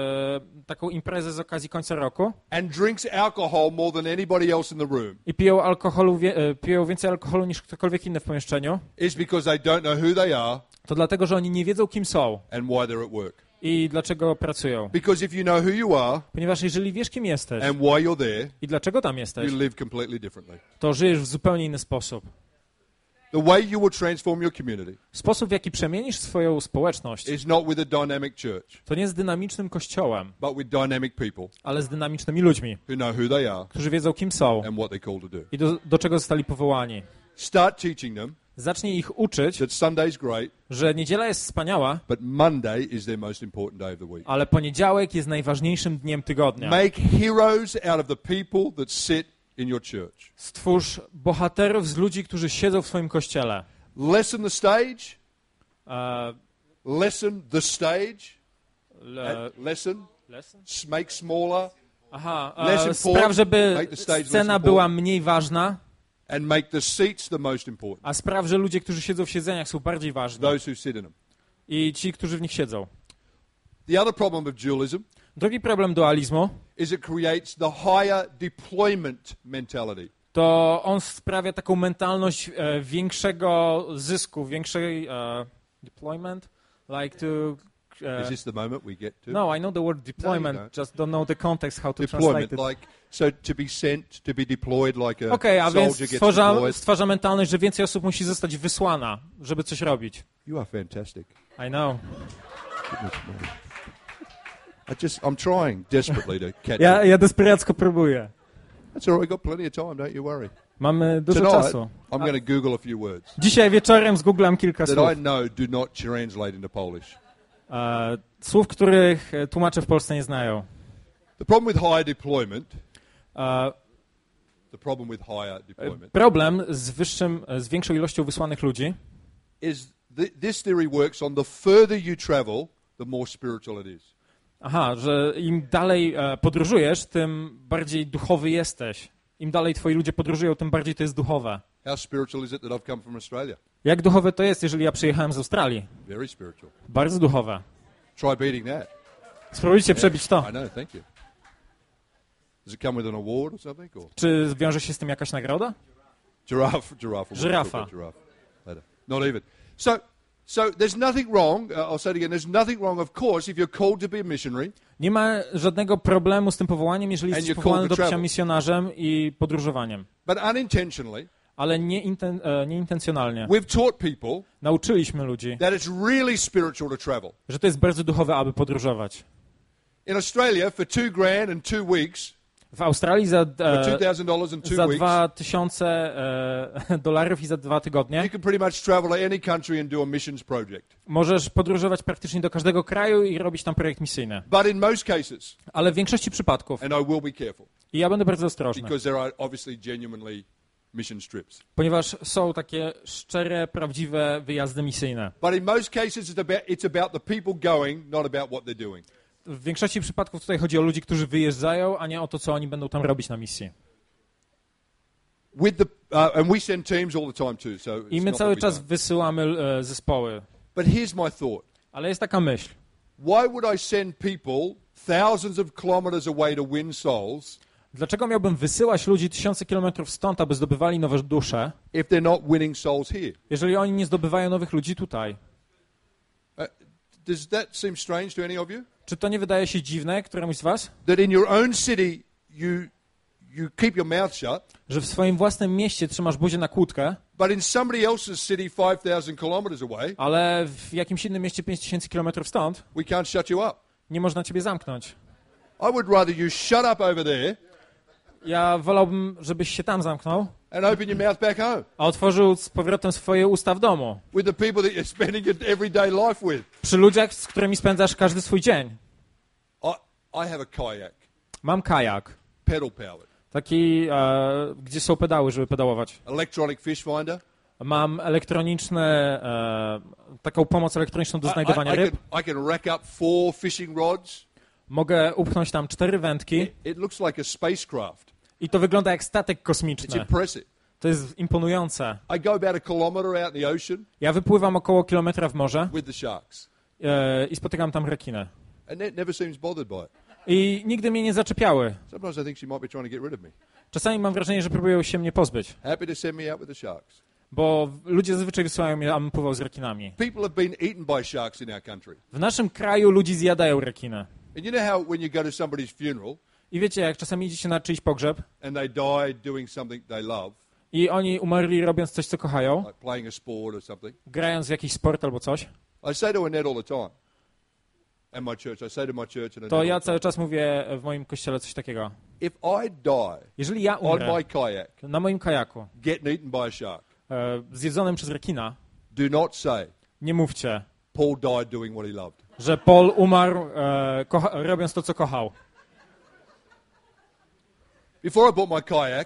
e, taką imprezę z okazji końca roku and drinks alcohol more than anybody else in the room i piją, alkoholu, wie, e, piją więcej alkoholu niż ktokolwiek inny w pomieszczeniu, is because they don't know who they are to dlatego, że oni nie wiedzą, kim są and why they're at work. i dlaczego pracują. Because if you know who you are Ponieważ jeżeli wiesz, kim jesteś and why you're there, i dlaczego tam jesteś, you live completely differently. to żyjesz w zupełnie inny sposób. The way you will transform your community Sposób, w jaki przemienisz swoją społeczność, is not with a dynamic church, to nie z dynamicznym kościołem, but with dynamic people ale z dynamicznymi ludźmi, who know who they are którzy wiedzą, kim są and what they're called to do. i do, do czego zostali powołani. Start teaching them Zacznij ich uczyć, that Sunday's great, że niedziela jest wspaniała, but Monday is their most important day of the week. ale poniedziałek jest najważniejszym dniem tygodnia. Make heroes out of the people that sit in your church. Stwórz bohaterów z ludzi, którzy siedzą w swoim kościele. Lessen the stage, E, lessen the stage, Le... uh, lessen, Lesson? s- make smaller, Aha, Less e, important, spraw, żeby make the stage less scena important. była mniej ważna, and make the seats the most important. a spraw, że ludzie, którzy siedzą w siedzeniach, są bardziej ważni. Those who sit in them. I ci, którzy w nich siedzą. The other problem of dualism Drugi problem dualizmu is it creates the higher deployment mentality. to on sprawia taką mentalność e, większego zysku, większej e, deployment, like to... E, Is this the moment we get to? no, I know the word deployment, don't. just don't know the context, how to translate Deployment, it. like, so to be sent, to be deployed like a Okej, a soldier więc gets stwarza, deployed. stwarza mentalność, że więcej osób musi zostać wysłana, żeby coś robić. You are fantastic. I know. Goodness me. I just, I'm trying desperately to catch Ja, it. ja desperacko próbuję. That's all right, we've got plenty of time, don't you worry. Mamy dużo Tonight, czasu. I'm going to Google a few words Dzisiaj wieczorem zgooglam kilka that słów. I know do not translate into Polish. E, słów, których e, tłumacze w Polsce nie znają. The problem with higher deployment, E, the problem with higher deployment, problem z, wyższym, z większą ilością wysłanych ludzi is th- this theory works on the further you travel, the more spiritual it is. Aha, że im dalej e, podróżujesz, tym bardziej duchowy jesteś. Im dalej twoi ludzie podróżują, tym bardziej to jest duchowe. How spiritual is it that I've come from Australia? Jak duchowe to jest, jeżeli ja przyjechałem z Australii? Very spiritual. Bardzo duchowe. Try beating that. Spróbujcie przebić to. I know, thank you. Does it come with an award or something? Or Czy wiąże się z tym jakaś nagroda? giraffe, giraffe. we'll Żyrafa. talk about giraffe later. Not even. So, so there's nothing wrong. Uh, I'll say it again. There's nothing wrong, of course, if you're called to be a missionary. Nie ma żadnego problemu z tym powołaniem, jeżeli And jesteś you're powołany called do to bycia travel. misjonarzem i podróżowaniem. But unintentionally, Ale nie inten, e, nieintencjonalnie. we've taught people Nauczyliśmy ludzi, that it's really spiritual to travel. że to jest bardzo duchowe, aby podróżować. In Australia, for two grand and two weeks, W Australii za, for e, two thousand dollars and two za weeks, dwa tysiące e, dolarów i za dwa tygodnie you can pretty much travel to any country and do a missions project. możesz podróżować praktycznie do każdego kraju i robić tam projekt misyjny. But in most cases, Ale w większości przypadków, and I will be careful, i ja będę bardzo ostrożny, because there are obviously genuinely mission trips. ponieważ są takie szczere, prawdziwe wyjazdy misyjne. But in most cases, it's about, it's about the people going, not about what they're doing. W większości przypadków tutaj chodzi o ludzi, którzy wyjeżdżają, a nie o to, co oni będą tam robić na misji. With the, uh, and we send teams all the time too. So I it's my not cały that we czas don't. wysyłamy e, zespoły. But here's my thought. Ale jest taka myśl. Why would I send people thousands of kilometers away to win souls Dlaczego miałbym wysyłać ludzi tysiące kilometrów stąd, aby zdobywali nowe dusze, if they're not winning souls here? jeżeli oni nie zdobywają nowych ludzi tutaj? Uh, does that seem strange to any of you? Czy to nie wydaje się dziwne któremuś z was? That in your own city you you keep your mouth shut, Że w swoim własnym mieście trzymasz buzię na kłódkę, but in somebody else's city five thousand kilometers away, ale w jakimś innym mieście pięć tysięcy kilometrów stąd we can't shut you up. nie można ciebie zamknąć. I would rather you shut up over there Ja wolałbym, żebyś się tam zamknął, and open your mouth back home a otworzył z powrotem swoje usta w domu. with the people that you're spending your everyday life with. Przy ludziach, z którymi spędzasz każdy swój dzień. I, I have a kayak, Mam kajak, pedal powered, taki, e, gdzie są pedały, żeby pedałować. electronic fish finder. Mam elektroniczne, e, taką pomoc elektroniczną do I, znajdowania I, I, ryb. can, I can rack up four fishing rods. Mogę upchnąć tam cztery wędki It looks like a spacecraft. i to wygląda jak statek It's kosmiczny. impressive. To jest imponujące. I go about a kilometre out in the ocean Ja wypływam około kilometra w morze with the sharks, e, i spotykam tam rekinę. and it never seems bothered by it. I nigdy mnie nie zaczepiały. Sometimes I think she might be trying to get rid of me. Czasami mam wrażenie, że próbują się mnie pozbyć, Happy to send me out with the sharks. bo ludzie zazwyczaj wysyłają mnie, abym pływał z rekinami. People have been eaten by sharks in our country. W naszym kraju ludzi zjadają rekiny. And you know how when you go to somebody's funeral I wiecie, jak czasami idziecie na czyjś pogrzeb and they die doing something they love, i oni umarli robiąc coś, co kochają, like playing a sport or something, grając w jakiś sport albo coś, I say to Annette all the time, and my church, I say to my church and to Annette ja all the cały czas mówię w moim kościele coś takiego. time, if I die Jeżeli ja on umrę my kayak, na moim kajaku, getting eaten by a shark, e, zjedzonym przez rekina, do not say nie mówcie, Paul died doing what he loved. że Paul umarł e, kocha- robiąc to, co kochał. Before I bought my kayak,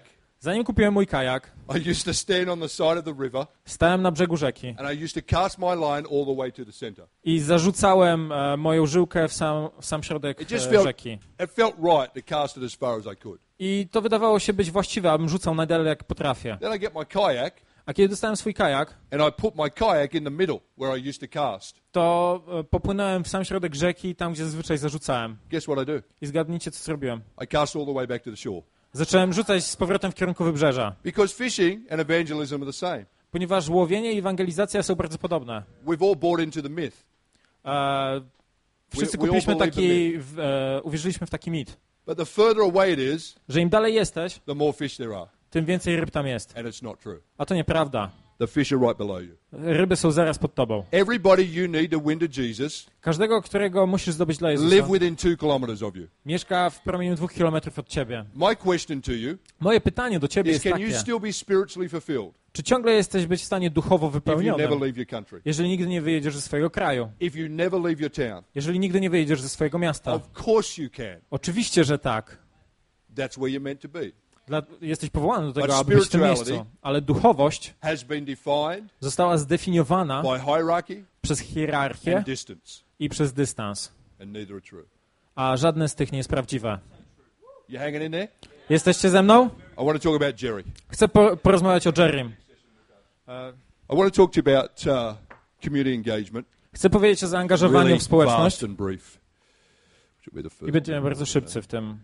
Zanim kupiłem mój kajak, I used to stand on the side of the river stałem na brzegu rzeki and I used to cast my line all the way to the center. i zarzucałem e, moją żyłkę w sam, w sam środek It just e, felt, rzeki. it felt right to cast it as far as I could. I to wydawało się być właściwe, abym rzucał najdalej jak potrafię. Then I get my kayak A kiedy dostałem swój kajak, and I put my kayak in the middle where I used to cast. to e, popłynąłem w sam środek rzeki, tam gdzie zazwyczaj zarzucałem. Guess what I do? I zgadnijcie, co zrobiłem. I cast all the way back to the shore. Zacząłem rzucać z powrotem w kierunku wybrzeża, Because fishing and evangelism are the same. ponieważ łowienie i ewangelizacja są bardzo podobne. We've all bought into the myth. E, wszyscy We- we all kupiliśmy believe taki, w, e, uwierzyliśmy w taki mit, But the further away it is, że im dalej jesteś, the more fish there are. tym więcej ryb tam jest. And it's not true. A to nieprawda. The fish are right below you. Ryby są zaraz pod tobą. Everybody you need to win to Jesus Każdego, którego musisz zdobyć dla live Jezusa, within two kilometers of you. mieszka w promieniu dwóch kilometrów od ciebie. My question to you Moje pytanie do ciebie is, jest can you takie. still be spiritually fulfilled Czy ciągle jesteś być w stanie duchowo if you never wypełnionym, leave your country? jeżeli nigdy nie wyjedziesz ze swojego kraju? If you never leave your town? Jeżeli nigdy nie wyjedziesz ze swojego miasta? Of course you can. Oczywiście, że tak. That's where you're meant to be. Dla, jesteś powołany do tego, But aby być w tym spirituality miejscu. Ale duchowość Has been defined została zdefiniowana by hierarchy przez hierarchię and distance, i przez dystans. and neither are true. A żadne z tych nie jest prawdziwe. You hanging in there? Jesteście ze mną? I want to talk about Jerry. Chcę po, porozmawiać o Jerrym. I want to talk to you about uh, community engagement. Chcę powiedzieć o zaangażowaniu Really w społeczność fast and brief. Which will be the i first. będziemy bardzo szybcy w tym.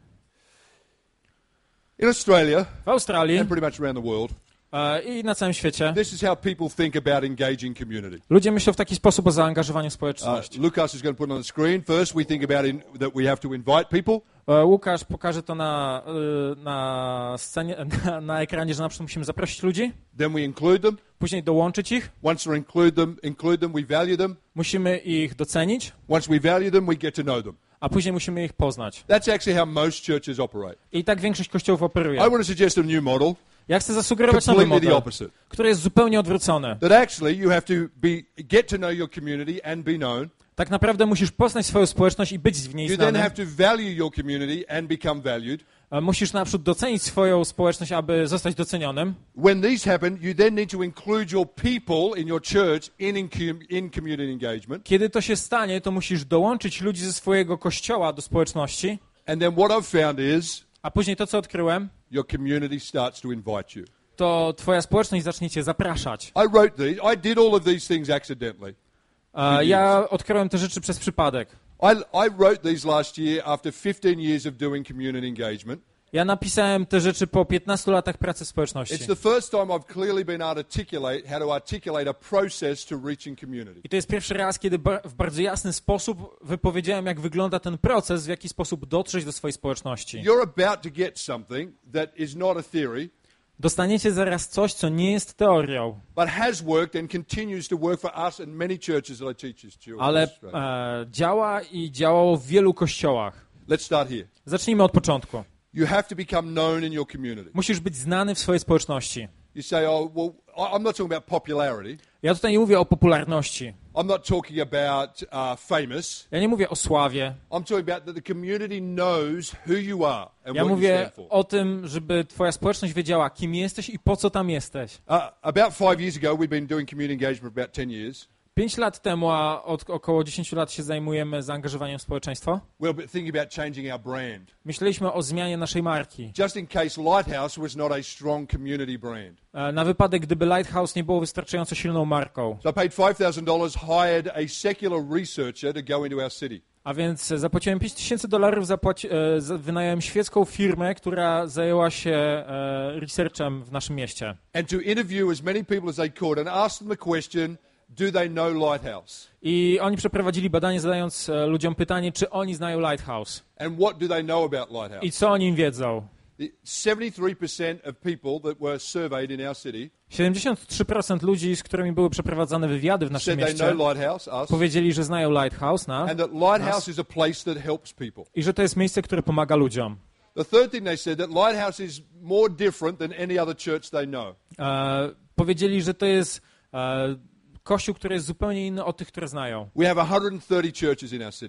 In Australia W Australii and pretty much around the world, e, i na całym świecie this is how people think about engaging community. ludzie myślą w taki sposób o zaangażowaniu w Uh, społeczność. Lucas is going to put it on the screen. First, we think about in, that we have to invite people. E, Łukasz pokaże to na, e, na scenie, na, na ekranie, że na przykład musimy zaprosić ludzi, Then we include them. później dołączyć ich, Once we include them, include them, we value them. musimy ich docenić, Once we value them, we get to know them. a później musimy ich poznać. That's actually how most churches operate. I tak większość kościołów operuje. I want to suggest a new model, Ja chcę zasugerować nowy completely the model, opposite. który jest zupełnie odwrócony. That actually you have to be get to know your community and be known. Tak naprawdę musisz poznać swoją społeczność i być w niej You then znanym. have to value your community and become valued. E, Musisz naprzód docenić swoją społeczność, aby zostać docenionym. When these happen, you then need to include your people in your church in, in, in community engagement. Kiedy to się stanie, to musisz dołączyć ludzi ze swojego kościoła do społeczności, And then what I've found is a później to, co odkryłem, your community starts to invite you. to twoja społeczność zacznie cię zapraszać. I wrote these. I did all of these things accidentally. E, Ja odkryłem te rzeczy przez przypadek. I, I wrote these last year after fifteen years of doing community engagement. Ja napisałem te rzeczy po piętnastu latach pracy w społeczności. It's the first time I've clearly been able to articulate how to articulate a process to reaching community. I to jest pierwszy raz, kiedy ba- w bardzo jasny sposób wypowiedziałem, jak wygląda ten proces, w jaki sposób dotrzeć do swojej społeczności. You're about to get something that is not a theory, Dostaniecie zaraz coś, co nie jest teorią, but has worked and continues to work for us and many churches that I teach this to. ale e, działa i działało w wielu kościołach. Let's start here. Zacznijmy od początku. You have to become known in your community. Musisz być znany w swojej społeczności. You say, oh, well, I- I'm not talking about popularity. Ja tutaj nie mówię o popularności. I'm not talking about uh, famous. Ja nie mówię o sławie. I'm talking about that the community knows who you are and Ja what you mówię stand for. o tym, żeby twoja społeczność wiedziała, kim jesteś i po co tam jesteś. Uh, about five years ago, we've been doing community engagement for about ten years. Pięć lat temu, a od około dziesięciu lat się zajmujemy zaangażowaniem w społeczeństwo. We're thinking about changing our brand. Myśleliśmy o zmianie naszej marki. Just in case Lighthouse was not a strong community brand. E, Na wypadek, gdyby Lighthouse nie było wystarczająco silną marką. So I paid five thousand dollars, hired a secular researcher to go into our city. A więc zapłaciłem pięć tysięcy dolarów, zapłaci, e, za- wynająłem świecką firmę, która zajęła się e, researchem w naszym mieście. And to interview as many people as they could and ask them the question, do they know Lighthouse? I oni przeprowadzili badanie, zadając e, ludziom pytanie, czy oni znają Lighthouse And what do they know about Lighthouse? i co o nim wiedzą. The seventy-three percent of people that were surveyed in our city siedemdziesiąt trzy procent ludzi, z którymi były przeprowadzane wywiady w naszym said they mieście, know Lighthouse, us, powiedzieli, że znają Lighthouse na, and that Lighthouse is a place that helps people. i że to jest miejsce, które pomaga ludziom. The third thing they said, that Lighthouse is more different than any other church they know. E, powiedzieli, że to jest e, kościół, który jest zupełnie inny od tych, które znają. We have one hundred thirty churches in our city.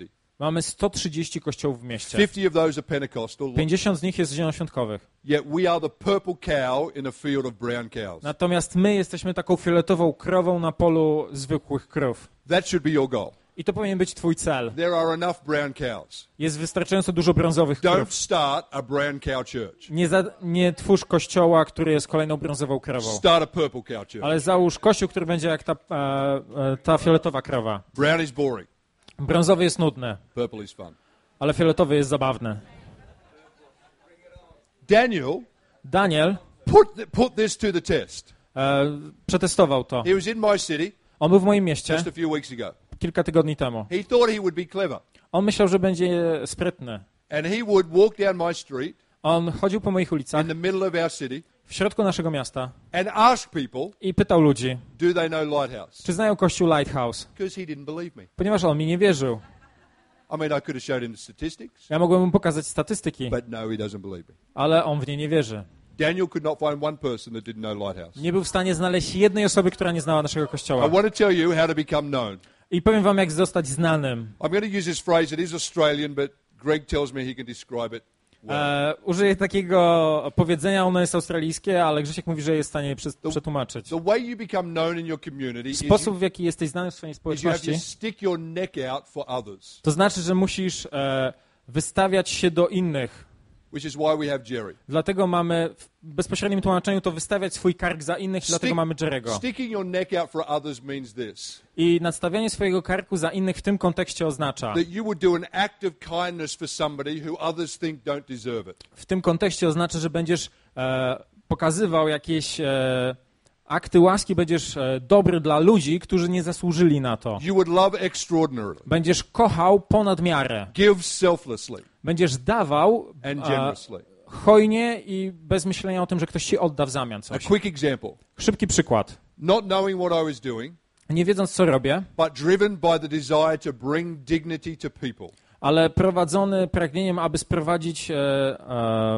Mamy sto trzydzieści kościołów w mieście. fifty of those are Pentecostal. pięćdziesiąt z nich jest zielonoświątkowych. Yet we are the purple cow in a field of brown cows. Natomiast my jesteśmy taką fioletową krową na polu zwykłych krów. That should be your goal. I to powinien być twój cel. There are enough brown cows. Jest wystarczająco dużo brązowych Don't krów. start a brown cow church. Nie, za, nie twórz kościoła, który jest kolejną brązową krową. Start a purple cow church. Ale załóż kościół, który będzie jak ta, e, e, ta fioletowa krowa. Brown is boring. Brązowy jest nudny, Purple is fun. ale fioletowy jest zabawny. Daniel Daniel put, th- put this to the test. e, przetestował to. He was in my city On był w moim mieście just a few weeks ago. kilka tygodni temu. He thought he would be clever. On myślał, że będzie sprytny. And he would walk down my street On chodził po moich ulicach in the middle of our city w środku naszego miasta and ask people, i pytał ludzi, do they know Lighthouse? czy znają kościół Lighthouse, Because he didn't believe me. ponieważ on mi nie wierzył. I mean, I could have showed him the statistics, Ja mogłem mu pokazać statystyki, but no, he doesn't believe me. ale on w nie nie wierzy. Daniel could not find one person that didn't know Lighthouse. Nie był w stanie znaleźć jednej osoby, która nie znała naszego I kościoła. want to tell you how to become known. I powiem wam, jak zostać znanym. I'm going to use this phrase. It is Australian, but Greg tells me he can describe it well. E, użyję takiego powiedzenia, ono jest australijskie, ale Grzesiek mówi, że jest w stanie je przes- przetłumaczyć. The way you become known in your community is you, Sposób, w jaki jesteś znany w swojej is you have to społeczności, stick your neck out for others, to znaczy, że musisz e, wystawiać się do innych. which is why we have Jerry. Dlatego mamy, w bezpośrednim tłumaczeniu, to wystawiać swój kark za innych, dlatego Stick- mamy Jerego. Sticking your neck out for others means this, I nadstawianie swojego karku za innych w tym kontekście oznacza, that you would do an act of kindness for somebody who others think don't deserve it. w tym kontekście oznacza, że będziesz e, pokazywał jakieś e, akty łaski, będziesz e, dobry dla ludzi, którzy nie zasłużyli na to. You would love extraordinarily, Będziesz kochał ponad miarę. give selflessly Będziesz dawał and e, generously. hojnie i bez myślenia o tym, że ktoś ci odda w zamian A coś. quick example. Szybki przykład. Not knowing what I was doing, Nie wiedząc, co robię, but driven by the desire to bring dignity to people. ale prowadzony pragnieniem, aby sprowadzić e, e,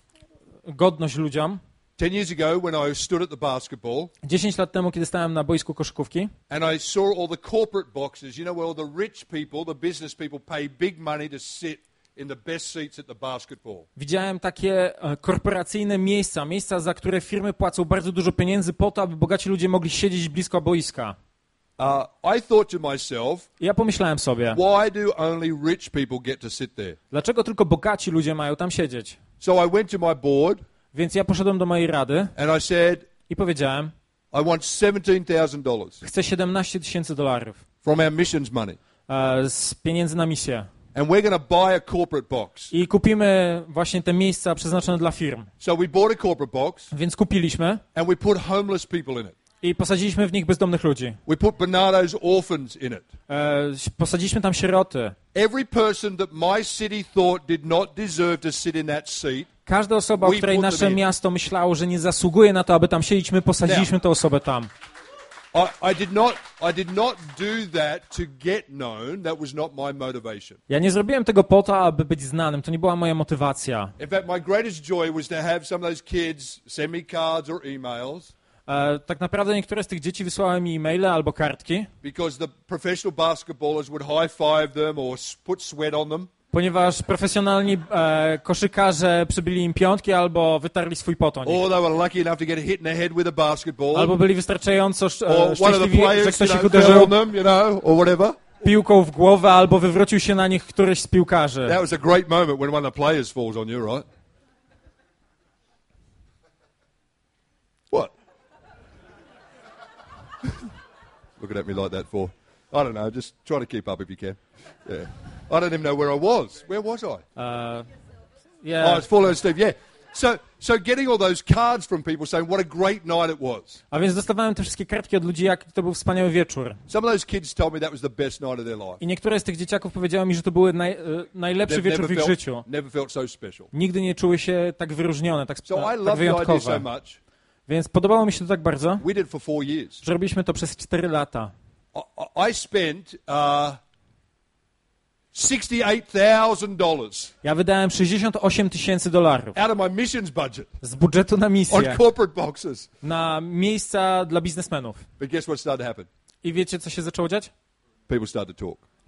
godność ludziom. Ten years ago, when I stood at the basketball Dziesięć lat temu, kiedy stałem na boisku koszykówki and I saw all the corporate boxes, you know, where all the rich people, the business people pay big money to sit in the best seats at the basketball. widziałem takie e, korporacyjne miejsca, miejsca, za które firmy płacą bardzo dużo pieniędzy po to, aby bogaci ludzie mogli siedzieć blisko boiska. Uh, I thought to myself, I ja pomyślałem sobie, why do only rich people get to sit there? dlaczego tylko bogaci ludzie mają tam siedzieć? So I went to my board Więc ja poszedłem do mojej rady and I said, i powiedziałem, I want seventeen thousand dollars chcę siedemnaście tysięcy dolarów from our missions money. e, z pieniędzy na misję. And we're going to buy a corporate box. I kupimy właśnie te miejsca przeznaczone dla firm. So we bought a corporate box Więc kupiliśmy and we put homeless people in it. i posadziliśmy w nich bezdomnych ludzi. We put Bernardo's orphans in it. E, posadziliśmy tam sieroty. Every person that my city thought did not deserve to sit in that seat, Każda osoba, o We której put nasze them in. miasto myślało, że nie zasługuje na to, aby tam siedzieć, my posadziliśmy tę osobę tam. I, I did not I did not do that to get known. That was not my motivation. Ja nie zrobiłem tego po to, aby być znanym. To nie była moja motywacja. In fact, my greatest joy was to have some of those kids send me cards or emails E, tak naprawdę niektóre z tych dzieci wysłały mi e-maile albo kartki, because the professional basketballers would high five them or s- put sweat on them. ponieważ profesjonalni e, koszykarze przybili im piątki albo wytarli swój potoń. Or they were lucky enough to get hit in the head with a basketball. Albo byli wystarczająco sz- Or e, one of the szczęśliwi, że players, you ktoś ich know, fell uderzył on them, you know, or whatever. piłką w głowę, albo wywrócił się na nich któryś z piłkarzy. That was a great moment when one of the players falls on you, right? What? Looking at me like that for? I don't know. Just try to keep up if you can. Yeah. I don't even know where I was. Where was I? E, Oh, yeah. it's falling on Steve. Yeah. So, so getting all those cards from people saying what a great night it was. A więc dostawałem te wszystkie kartki od ludzi, jak to był wspaniały wieczór. Some of those kids told me that was the best night of their life. I niektóre z tych dzieciaków powiedziały mi, że to były naj, e, najlepszy They've wieczór never w ich felt, życiu. never felt so special. Nigdy nie czuły się tak wyróżnione, tak, So I tak love the idea so wyjątkowe. much. Więc podobało mi się to tak bardzo, We did it for four years. że robiliśmy to przez cztery lata. I, I spent uh, sixty-eight thousand dollars Ja wydałem sześćdziesiąt osiem tysięcy dolarów out of my missions budget z budżetu na on misję, corporate boxes. na miejsca dla biznesmenów. But guess what started to happen? I wiecie, co się zaczęło dziać? People started to talk.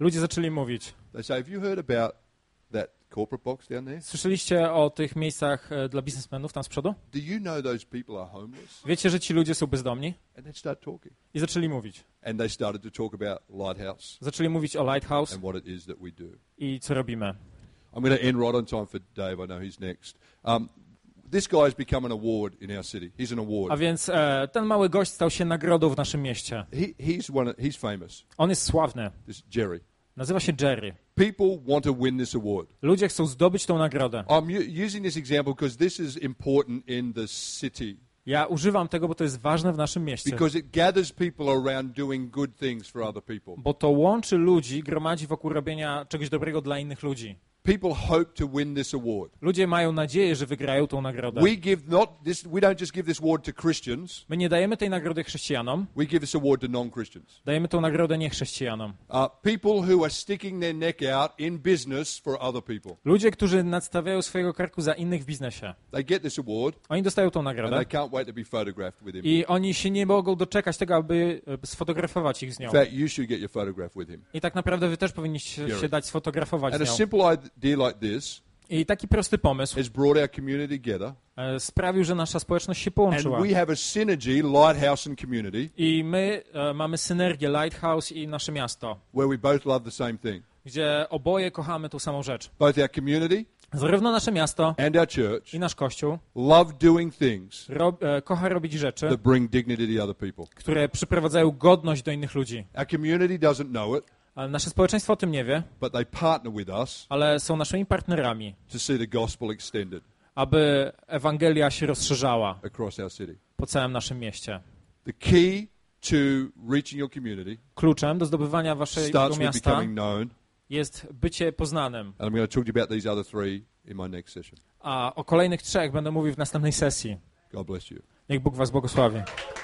Ludzie zaczęli mówić. They say, have you heard about that corporate box down there? Słyszeliście o tych miejscach e, dla biznesmenów tam z przodu? Do you know those people are homeless? Wiecie, że ci ludzie są bezdomni? And they start talking. I zaczęli mówić. And they started to talk about Lighthouse Zaczęli mówić o Lighthouse and what it is that we do. i co robimy. I'm going to end right on time for Dave. I know he's next. Um, this guy has become an award in our city. He's an award. A więc e, ten mały gość stał się nagrodą w naszym mieście. He, he's one. He's famous. On jest sławny. This Jerry. Nazywa się Jerry. People want to win this award. Ludzie chcą zdobyć tą nagrodę. I'm u- using this example because this is important in the city. Ja używam tego, bo to jest ważne w naszym mieście. Because it gathers people around doing good things for other people. Bo to łączy ludzi, gromadzi wokół robienia czegoś dobrego dla innych ludzi. People hope to win this award. Ludzie mają nadzieję, że wygrają tą nagrodę. We give not this. We don't just give this award to Christians. My nie dajemy tej nagrody chrześcijanom, We give this award to non-Christians. dajemy tą nagrodę niechrześcijanom. Uh, people who are sticking their neck out in business for other people. Ludzie, którzy nadstawiają swojego karku za innych w biznesie. They get this award Oni dostają tą and nagrodę they can't wait to be photographed with him. i oni się nie mogą doczekać tego, aby e, sfotografować ich z nią. In fact, you should get your photograph with him. I tak naprawdę wy też powinniście Jerry. się dać sfotografować And a z nią. simple idea like this I taki prosty pomysł has brought our community together, e, sprawił, że nasza społeczność się and połączyła. we have a synergy, Lighthouse and community, I my e, mamy synergię Lighthouse i nasze miasto, where we both love the same thing. gdzie oboje kochamy tą samą rzecz. Both our community Zarówno nasze miasto and our church i nasz kościół love doing things ro, e, kocha robić rzeczy, that bring dignity to other people. które przyprowadzają godność do innych ludzi. Our community doesn't know it, Ale nasze społeczeństwo o tym nie wie, but they partner with us ale są naszymi partnerami, to see the gospel extended aby Ewangelia się rozszerzała across our city. po całym naszym mieście. The key to reaching your community Kluczem do zdobywania waszego starts with miasta becoming known, jest bycie poznanym. and I'm going to talk to you about these other three in my next session. A o kolejnych trzech będę mówił w następnej sesji. God bless you. Niech Bóg was błogosławi.